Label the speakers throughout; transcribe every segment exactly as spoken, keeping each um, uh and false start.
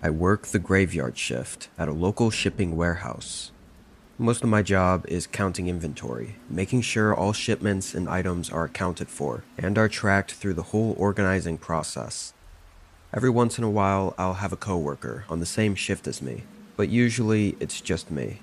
Speaker 1: I work the graveyard shift at a local shipping warehouse. Most of my job is counting inventory, making sure all shipments and items are accounted for and are tracked through the whole organizing process. Every once in a while, I'll have a coworker on the same shift as me, but usually it's just me.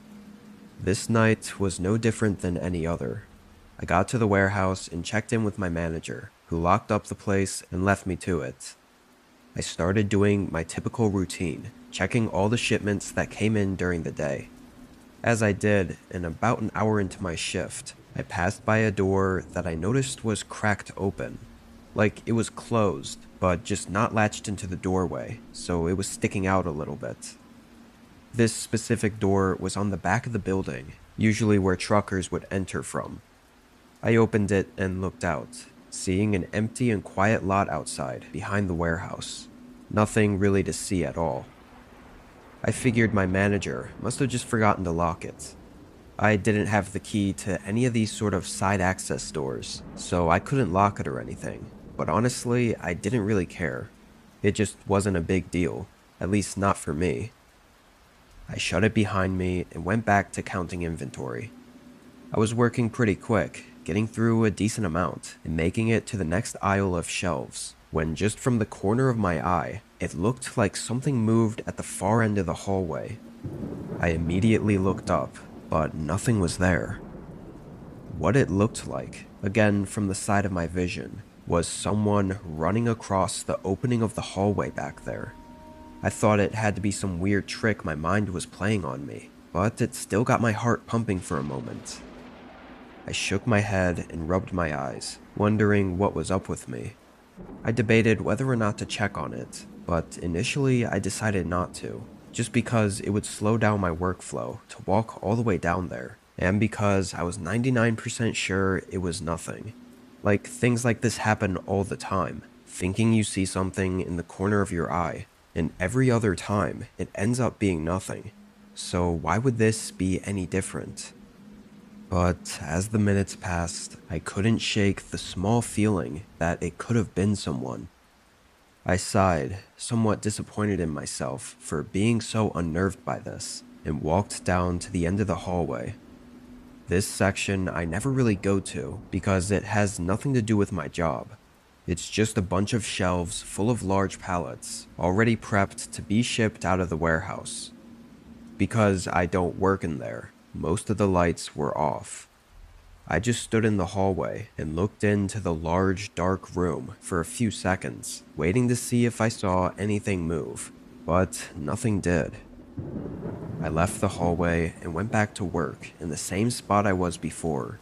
Speaker 1: This night was no different than any other. I got to the warehouse and checked in with my manager, who locked up the place and left me to it. I started doing my typical routine, checking all the shipments that came in during the day. As I did, and about an hour into my shift, I passed by a door that I noticed was cracked open. Like it was closed, but just not latched into the doorway, so it was sticking out a little bit. This specific door was on the back of the building, usually where truckers would enter from. I opened it and looked out, seeing an empty and quiet lot outside behind the warehouse. Nothing really to see at all. I figured my manager must have just forgotten to lock it. I didn't have the key to any of these sort of side access doors, so I couldn't lock it or anything, but honestly, I didn't really care. It just wasn't a big deal, at least not for me. I shut it behind me and went back to counting inventory. I was working pretty quick, getting through a decent amount and making it to the next aisle of shelves, when just from the corner of my eye, it looked like something moved at the far end of the hallway. I immediately looked up, but nothing was there. What it looked like, again from the side of my vision, was someone running across the opening of the hallway back there. I thought it had to be some weird trick my mind was playing on me, but it still got my heart pumping for a moment. I shook my head and rubbed my eyes, wondering what was up with me. I debated whether or not to check on it, but initially I decided not to, just because it would slow down my workflow to walk all the way down there, and because I was ninety-nine percent sure it was nothing. Like, things like this happen all the time, thinking you see something in the corner of your eye, and every other time it ends up being nothing. So why would this be any different? But as the minutes passed, I couldn't shake the small feeling that it could have been someone. I sighed, somewhat disappointed in myself for being so unnerved by this, and walked down to the end of the hallway. This section I never really go to because it has nothing to do with my job. It's just a bunch of shelves full of large pallets, already prepped to be shipped out of the warehouse. Because I don't work in there, most of the lights were off. I just stood in the hallway and looked into the large, dark room for a few seconds, waiting to see if I saw anything move, but nothing did. I left the hallway and went back to work in the same spot I was before.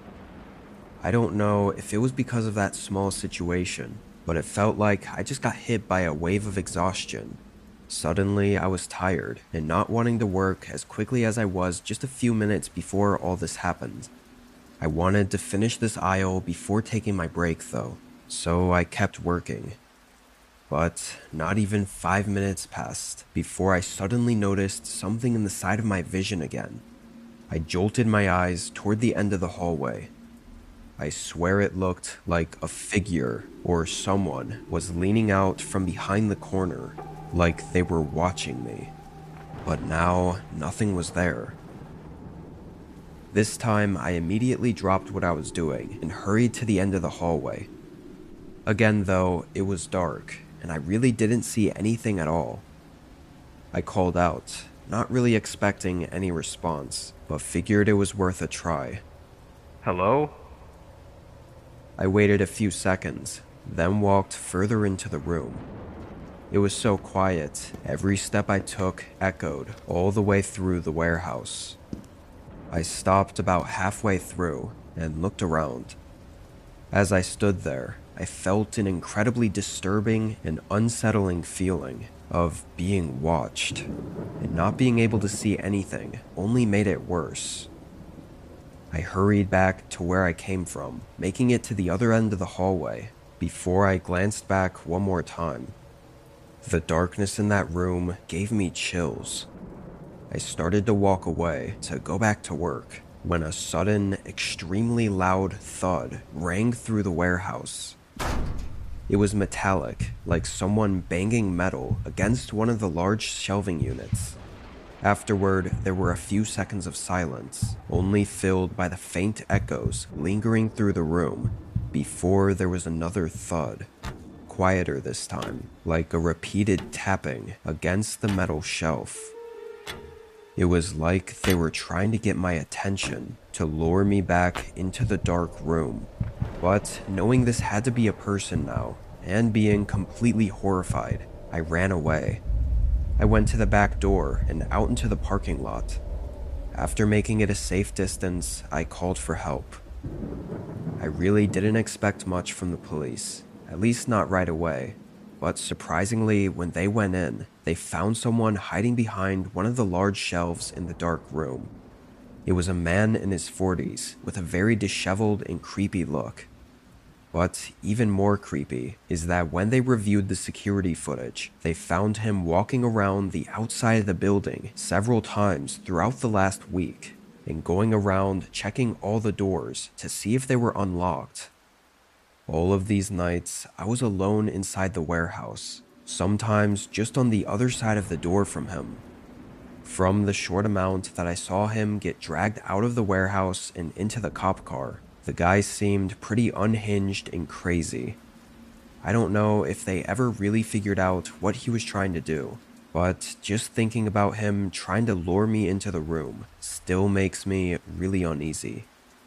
Speaker 1: I don't know if it was because of that small situation, but it felt like I just got hit by a wave of exhaustion. Suddenly, I was tired and not wanting to work as quickly as I was just a few minutes before all this happened. I wanted to finish this aisle before taking my break though, so I kept working. But not even five minutes passed before I suddenly noticed something in the side of my vision again. I jolted my eyes toward the end of the hallway. I swear it looked like a figure or someone was leaning out from behind the corner, like they were watching me. But now, nothing was there. This time, I immediately dropped what I was doing and hurried to the end of the hallway. Again though, it was dark, and I really didn't see anything at all. I called out, not really expecting any response, but figured it was worth a try.
Speaker 2: Hello?
Speaker 1: I waited a few seconds, then walked further into the room. It was so quiet, every step I took echoed all the way through the warehouse. I stopped about halfway through and looked around. As I stood there, I felt an incredibly disturbing and unsettling feeling of being watched, and not being able to see anything only made it worse. I hurried back to where I came from, making it to the other end of the hallway, before I glanced back one more time. The darkness in that room gave me chills. I started to walk away to go back to work, when a sudden, extremely loud thud rang through the warehouse. It was metallic, like someone banging metal against one of the large shelving units. Afterward, there were a few seconds of silence, only filled by the faint echoes lingering through the room, before there was another thud. Quieter this time, like a repeated tapping against the metal shelf. It was like they were trying to get my attention, to lure me back into the dark room. But knowing this had to be a person now, and being completely horrified, I ran away. I went to the back door and out into the parking lot. After making it a safe distance, I called for help. I really didn't expect much from the police, at least not right away. But surprisingly, when they went in, they found someone hiding behind one of the large shelves in the dark room. It was a man in his forties with a very disheveled and creepy look. But even more creepy is that when they reviewed the security footage, they found him walking around the outside of the building several times throughout the last week, and going around checking all the doors to see if they were unlocked. All of these nights, I was alone inside the warehouse, sometimes just on the other side of the door from him. From the short amount that I saw him get dragged out of the warehouse and into the cop car, the guy seemed pretty unhinged and crazy. I don't know if they ever really figured out what he was trying to do, but just thinking about him trying to lure me into the room still makes me really uneasy.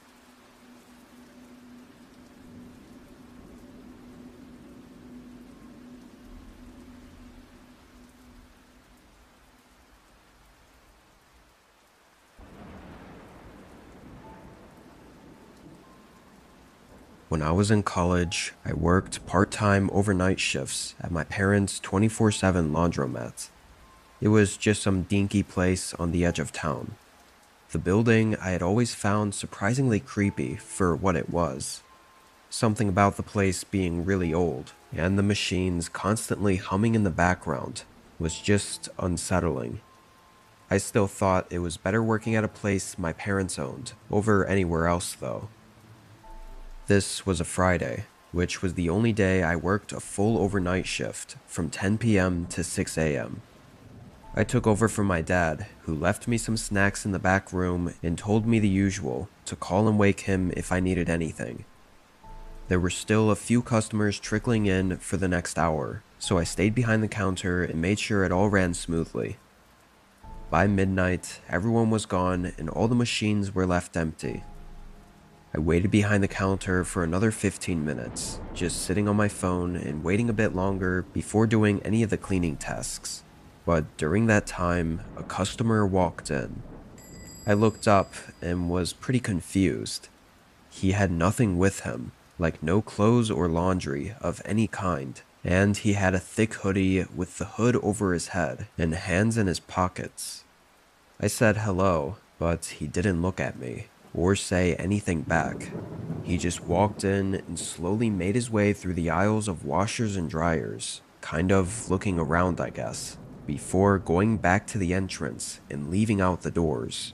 Speaker 1: When I was in college, I worked part-time overnight shifts at my parents' twenty-four seven laundromat. It was just some dinky place on the edge of town. The building I had always found surprisingly creepy for what it was. Something about the place being really old, and the machines constantly humming in the background, was just unsettling. I still thought it was better working at a place my parents owned over anywhere else though. This was a Friday, which was the only day I worked a full overnight shift from ten p m to six a m I took over from my dad, who left me some snacks in the back room and told me the usual, to call and wake him if I needed anything. There were still a few customers trickling in for the next hour, so I stayed behind the counter and made sure it all ran smoothly. By midnight, everyone was gone and all the machines were left empty. I waited behind the counter for another fifteen minutes, just sitting on my phone and waiting a bit longer before doing any of the cleaning tasks. But during that time, a customer walked in. I looked up and was pretty confused. He had nothing with him, like no clothes or laundry of any kind, and he had a thick hoodie with the hood over his head and hands in his pockets. I said hello, but he didn't look at me or say anything back. He just walked in and slowly made his way through the aisles of washers and dryers, kind of looking around, I guess, before going back to the entrance and leaving out the doors.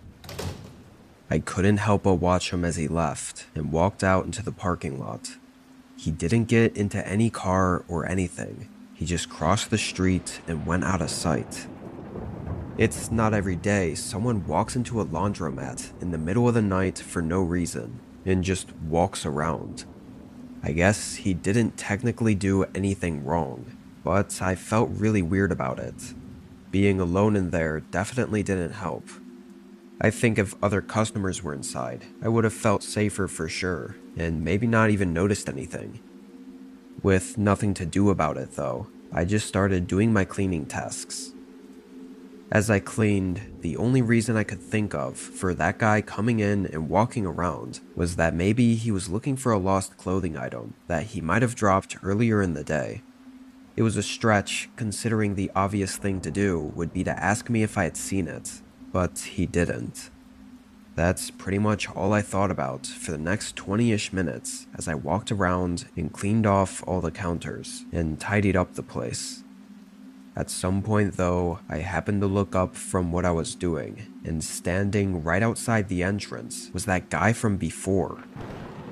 Speaker 1: I couldn't help but watch him as he left and walked out into the parking lot. He didn't get into any car or anything. He just crossed the street and went out of sight. It's not every day someone walks into a laundromat in the middle of the night for no reason and just walks around. I guess he didn't technically do anything wrong, but I felt really weird about it. Being alone in there definitely didn't help. I think if other customers were inside, I would have felt safer for sure, and maybe not even noticed anything. With nothing to do about it though, I just started doing my cleaning tasks. As I cleaned, the only reason I could think of for that guy coming in and walking around was that maybe he was looking for a lost clothing item that he might have dropped earlier in the day. It was a stretch considering the obvious thing to do would be to ask me if I had seen it, but he didn't. That's pretty much all I thought about for the next twenty-ish minutes as I walked around and cleaned off all the counters and tidied up the place. At some point though, I happened to look up from what I was doing, and standing right outside the entrance was that guy from before.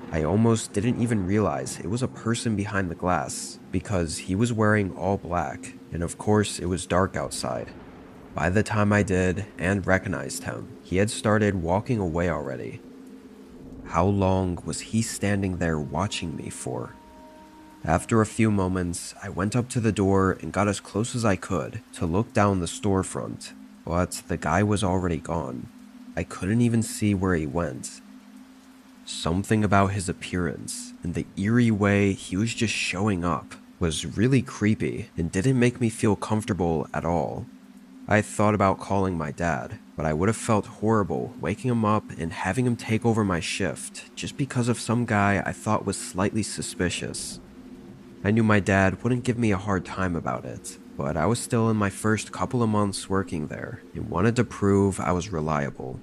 Speaker 1: I almost didn't even realize it was a person behind the glass because he was wearing all black, and of course it was dark outside. By the time I did and recognized him, he had started walking away already. How long was he standing there watching me for? After a few moments, I went up to the door and got as close as I could to look down the storefront, but the guy was already gone. I couldn't even see where he went. Something about his appearance and the eerie way he was just showing up was really creepy and didn't make me feel comfortable at all. I thought about calling my dad, but I would have felt horrible waking him up and having him take over my shift just because of some guy I thought was slightly suspicious. I knew my dad wouldn't give me a hard time about it, but I was still in my first couple of months working there and wanted to prove I was reliable.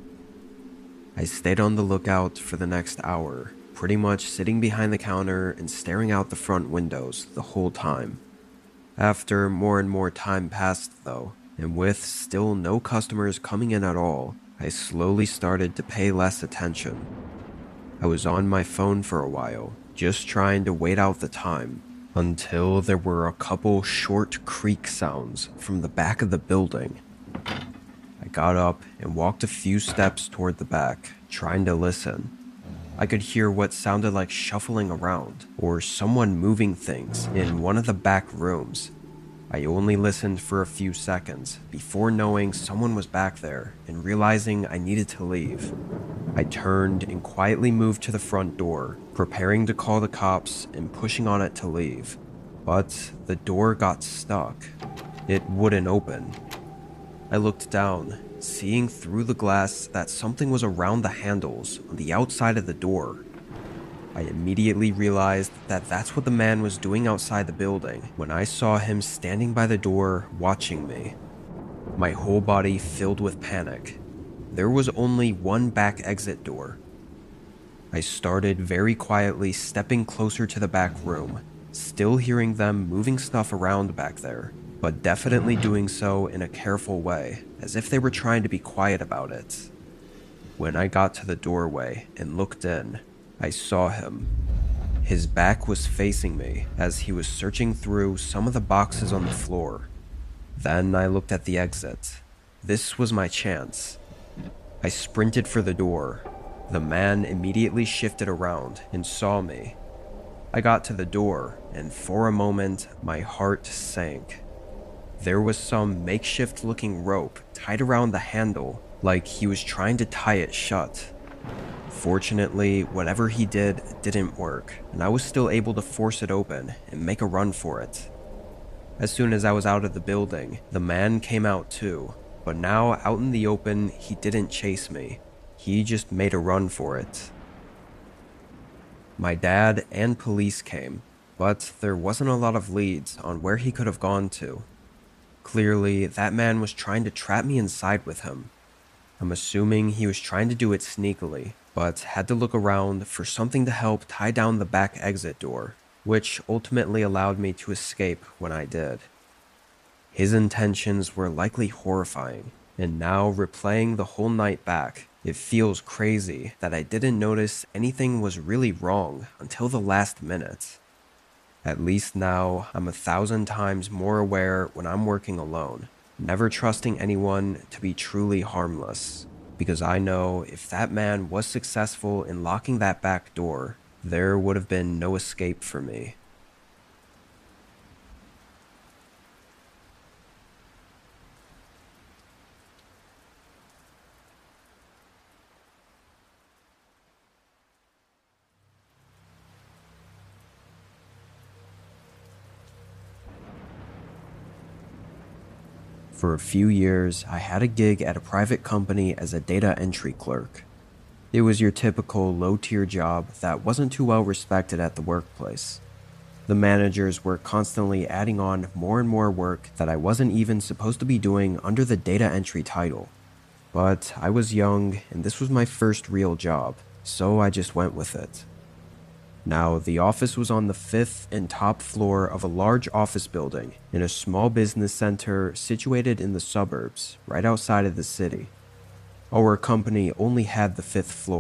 Speaker 1: I stayed on the lookout for the next hour, pretty much sitting behind the counter and staring out the front windows the whole time. After more and more time passed though, and with still no customers coming in at all, I slowly started to pay less attention. I was on my phone for a while, just trying to wait out the time, until there were a couple short creak sounds from the back of the building. I got up and walked a few steps toward the back, trying to listen. I could hear what sounded like shuffling around, or someone moving things in one of the back rooms. I only listened for a few seconds before knowing someone was back there and realizing I needed to leave. I turned and quietly moved to the front door, preparing to call the cops and pushing on it to leave. But the door got stuck. It wouldn't open. I looked down, seeing through the glass that something was around the handles on the outside of the door. I immediately realized that that's what the man was doing outside the building when I saw him standing by the door watching me. My whole body filled with panic. There was only one back exit door. I started very quietly stepping closer to the back room, still hearing them moving stuff around back there, but definitely doing so in a careful way, as if they were trying to be quiet about it. When I got to the doorway and looked in, I saw him. His back was facing me as he was searching through some of the boxes on the floor. Then I looked at the exit. This was my chance. I sprinted for the door. The man immediately shifted around and saw me. I got to the door, and for a moment, my heart sank. There was some makeshift-looking rope tied around the handle, like he was trying to tie it shut. Fortunately, whatever he did didn't work, and I was still able to force it open and make a run for it. As soon as I was out of the building, the man came out too, but now out in the open, he didn't chase me. He just made a run for it. My dad and police came, but there wasn't a lot of leads on where he could have gone to. Clearly, that man was trying to trap me inside with him. I'm assuming he was trying to do it sneakily, but had to look around for something to help tie down the back exit door, which ultimately allowed me to escape when I did. His intentions were likely horrifying, and now replaying the whole night back, it feels crazy that I didn't notice anything was really wrong until the last minute. At least now, I'm a thousand times more aware when I'm working alone, never trusting anyone to be truly harmless, because I know if that man was successful in locking that back door, there would have been no escape for me. For a few years, I had a gig at a private company as a data entry clerk. It was your typical low-tier job that wasn't too well respected at the workplace. The managers were constantly adding on more and more work that I wasn't even supposed to be doing under the data entry title. But I was young, and this was my first real job, so I just went with it. Now, the office was on the fifth and top floor of a large office building in a small business center situated in the suburbs, right outside of the city. Our company only had the fifth floor,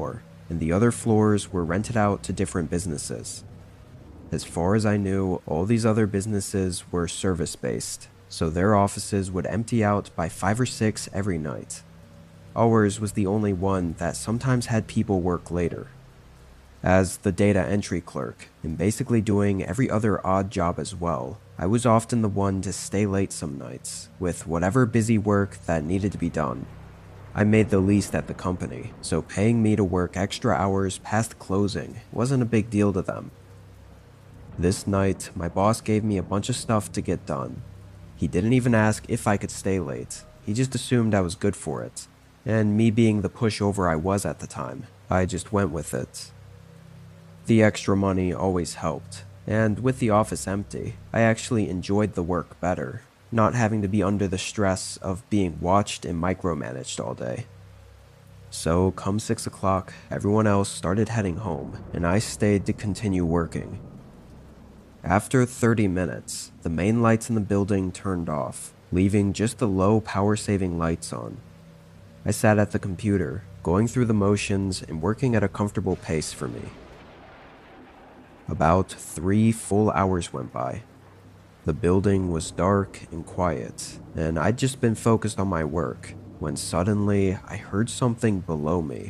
Speaker 1: and the other floors were rented out to different businesses. As far as I knew, all these other businesses were service-based, so their offices would empty out by five or six every night. Ours was the only one that sometimes had people work later. As the data entry clerk, and basically doing every other odd job as well, I was often the one to stay late some nights, with whatever busy work that needed to be done. I made the least at the company, so paying me to work extra hours past closing wasn't a big deal to them. This night, my boss gave me a bunch of stuff to get done. He didn't even ask if I could stay late, he just assumed I was good for it. And me being the pushover I was at the time, I just went with it. The extra money always helped, and with the office empty, I actually enjoyed the work better, not having to be under the stress of being watched and micromanaged all day. So come six o'clock, everyone else started heading home, and I stayed to continue working. After thirty minutes, the main lights in the building turned off, leaving just the low power-saving lights on. I sat at the computer, going through the motions and working at a comfortable pace for me. About three full hours went by. The building was dark and quiet, and I'd just been focused on my work, when suddenly I heard something below me.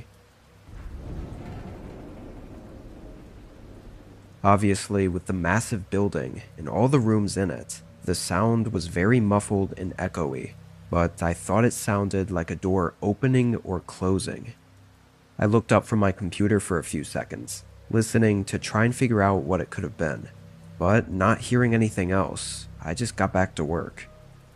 Speaker 1: Obviously, with the massive building and all the rooms in it, the sound was very muffled and echoey, but I thought it sounded like a door opening or closing. I looked up from my computer for a few seconds, listening to try and figure out what it could have been, but not hearing anything else, I just got back to work.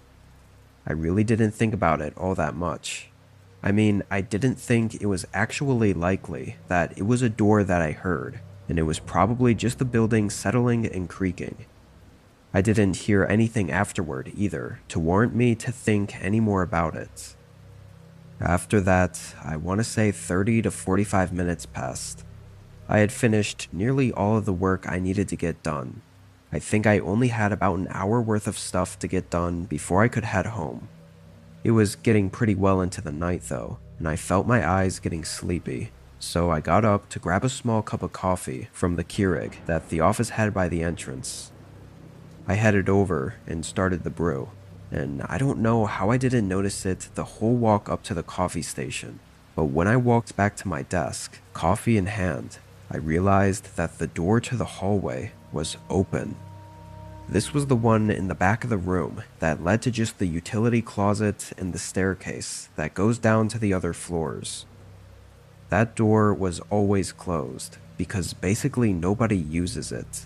Speaker 1: I really didn't think about it all that much. I mean, I didn't think it was actually likely that it was a door that I heard, and it was probably just the building settling and creaking. I didn't hear anything afterward either to warrant me to think any more about it. After that, I want to say thirty to forty-five minutes passed. I had finished nearly all of the work I needed to get done. I think I only had about an hour worth of stuff to get done before I could head home. It was getting pretty well into the night though, and I felt my eyes getting sleepy, so I got up to grab a small cup of coffee from the Keurig that the office had by the entrance. I headed over and started the brew, and I don't know how I didn't notice it the whole walk up to the coffee station, but when I walked back to my desk, coffee in hand, I realized that the door to the hallway was open. This was the one in the back of the room that led to just the utility closet and the staircase that goes down to the other floors. That door was always closed because basically nobody uses it.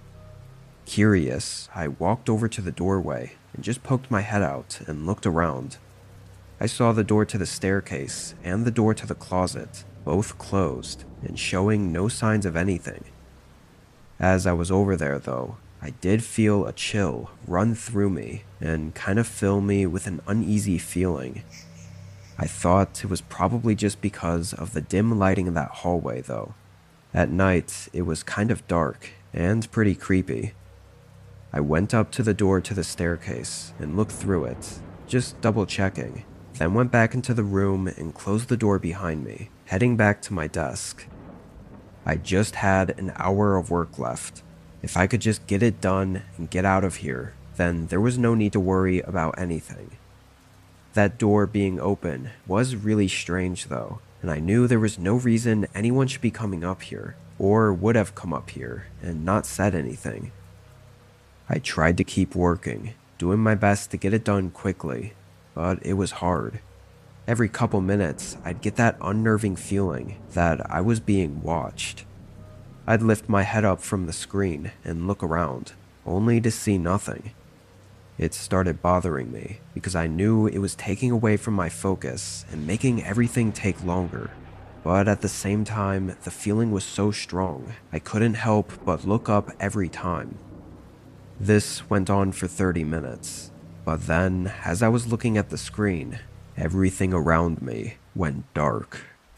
Speaker 1: Curious, I walked over to the doorway and just poked my head out and looked around. I saw the door to the staircase and the door to the closet, both closed and showing no signs of anything. As I was over there though, I did feel a chill run through me and kind of fill me with an uneasy feeling. I thought it was probably just because of the dim lighting in that hallway though. At night, it was kind of dark and pretty creepy. I went up to the door to the staircase and looked through it, just double checking, then went back into the room and closed the door behind me, heading back to my desk. I just had an hour of work left. If I could just get it done and get out of here, then there was no need to worry about anything. That door being open was really strange though, and I knew there was no reason anyone should be coming up here, or would have come up here and not said anything. I tried to keep working, doing my best to get it done quickly, but it was hard. Every couple minutes, I'd get that unnerving feeling that I was being watched. I'd lift my head up from the screen and look around, only to see nothing. It started bothering me because I knew it was taking away from my focus and making everything take longer. But at the same time, the feeling was so strong, I couldn't help but look up every time. This went on for thirty minutes, but then, as I was looking at the screen, everything around me went dark.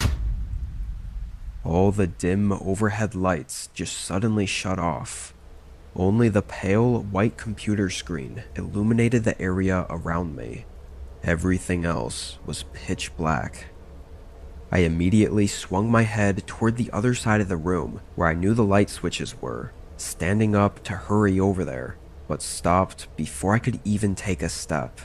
Speaker 1: All the dim overhead lights just suddenly shut off. Only the pale white computer screen illuminated the area around me. Everything else was pitch black. I immediately swung my head toward the other side of the room where I knew the light switches were, standing up to hurry over there, but stopped before I could even take a step.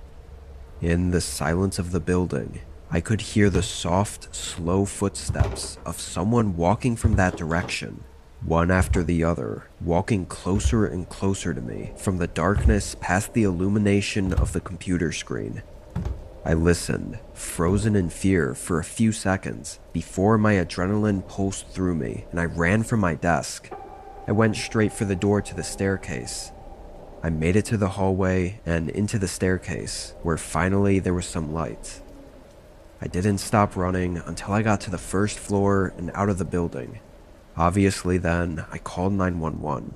Speaker 1: In the silence of the building, I could hear the soft, slow footsteps of someone walking from that direction, one after the other, walking closer and closer to me from the darkness past the illumination of the computer screen. I listened, frozen in fear for a few seconds before my adrenaline pulsed through me and I ran from my desk. I went straight for the door to the staircase. I made it to the hallway and into the staircase, where finally there was some light. I didn't stop running until I got to the first floor and out of the building. Obviously then, I called nine one one.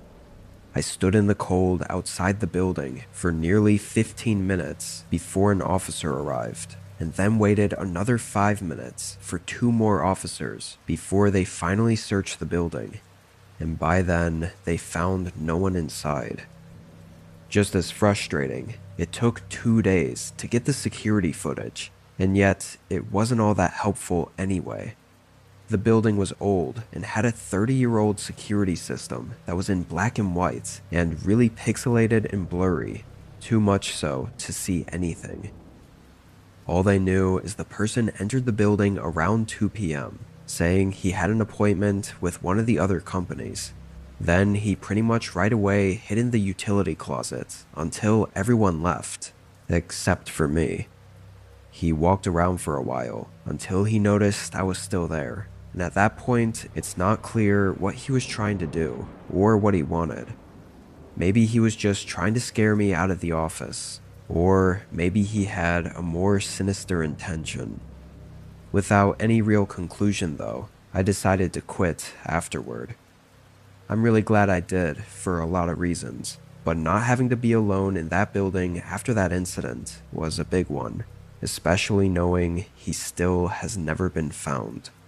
Speaker 1: I stood in the cold outside the building for nearly fifteen minutes before an officer arrived, and then waited another five minutes for two more officers before they finally searched the building, and by then they found no one inside. Just as frustrating, it took two days to get the security footage, and yet it wasn't all that helpful anyway. The building was old and had a thirty-year-old security system that was in black and white and really pixelated and blurry, too much so to see anything. All they knew is the person entered the building around two p m, saying he had an appointment with one of the other companies. Then he pretty much right away hid in the utility closet until everyone left, except for me. He walked around for a while until he noticed I was still there, and at that point it's not clear what he was trying to do or what he wanted. Maybe he was just trying to scare me out of the office, or maybe he had a more sinister intention. Without any real conclusion though, I decided to quit afterward. I'm really glad I did for a lot of reasons, but not having to be alone in that building after that incident was a big one, especially knowing he still has never been found.